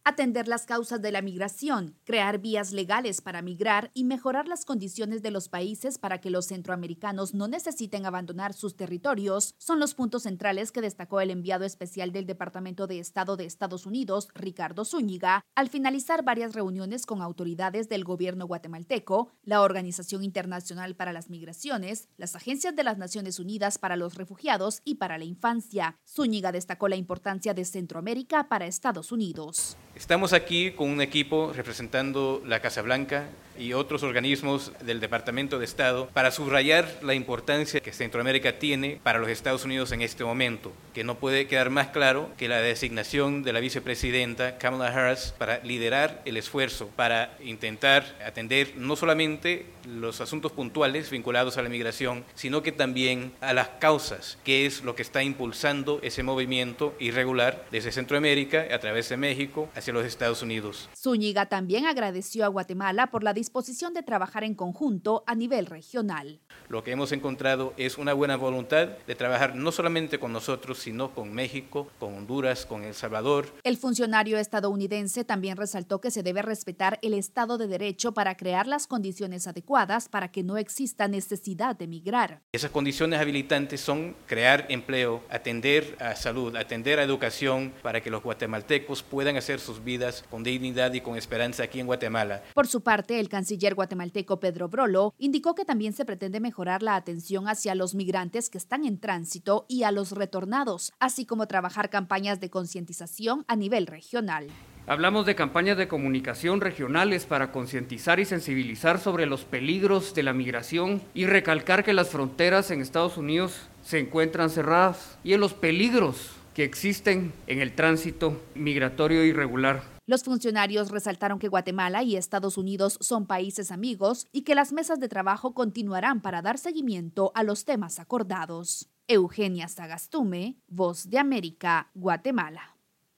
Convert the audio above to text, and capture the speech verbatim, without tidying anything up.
atender las causas de la migración, crear vías legales para migrar y mejorar las condiciones de los países para que los centroamericanos no necesiten abandonar sus territorios son los puntos centrales que destacó el enviado especial del Departamento de Estado de Estados Unidos, Ricardo Zúñiga, al finalizar varias reuniones con autoridades del gobierno guatemalteco, la Organización Internacional para las Migraciones, las agencias de las Naciones Unidas para los Refugiados y para la Infancia. Zúñiga destacó la importancia de Centroamérica para Estados Unidos. Estamos aquí con un equipo representando la Casa Blanca y otros organismos del Departamento de Estado para subrayar la importancia que Centroamérica tiene para los Estados Unidos en este momento, que no puede quedar más claro que la designación de la vicepresidenta Kamala Harris para liderar el esfuerzo para intentar atender no solamente los asuntos puntuales vinculados a la migración, sino que también a las causas, que es lo que está impulsando ese movimiento irregular desde Centroamérica a través de México hacia los Estados Unidos. Zúñiga también agradeció a Guatemala por la disposición de trabajar en conjunto a nivel regional. Lo que hemos encontrado es una buena voluntad de trabajar no solamente con nosotros, sino con México, con Honduras, con El Salvador. El funcionario estadounidense también resaltó que se debe respetar el Estado de Derecho para crear las condiciones adecuadas para que no exista necesidad de migrar. Esas condiciones habilitantes son crear empleo, atender a salud, atender a educación para que los guatemaltecos puedan hacer sus vidas con dignidad y con esperanza aquí en Guatemala. Por su parte, el canciller guatemalteco Pedro Brolo indicó que también se pretende mejorar la atención hacia los migrantes que están en tránsito y a los retornados, así como trabajar campañas de concientización a nivel regional. Hablamos de campañas de comunicación regionales para concientizar y sensibilizar sobre los peligros de la migración y recalcar que las fronteras en Estados Unidos se encuentran cerradas y en los peligros que existen en el tránsito migratorio irregular. Los funcionarios resaltaron que Guatemala y Estados Unidos son países amigos y que las mesas de trabajo continuarán para dar seguimiento a los temas acordados. Eugenia Sagastume, Voz de América, Guatemala.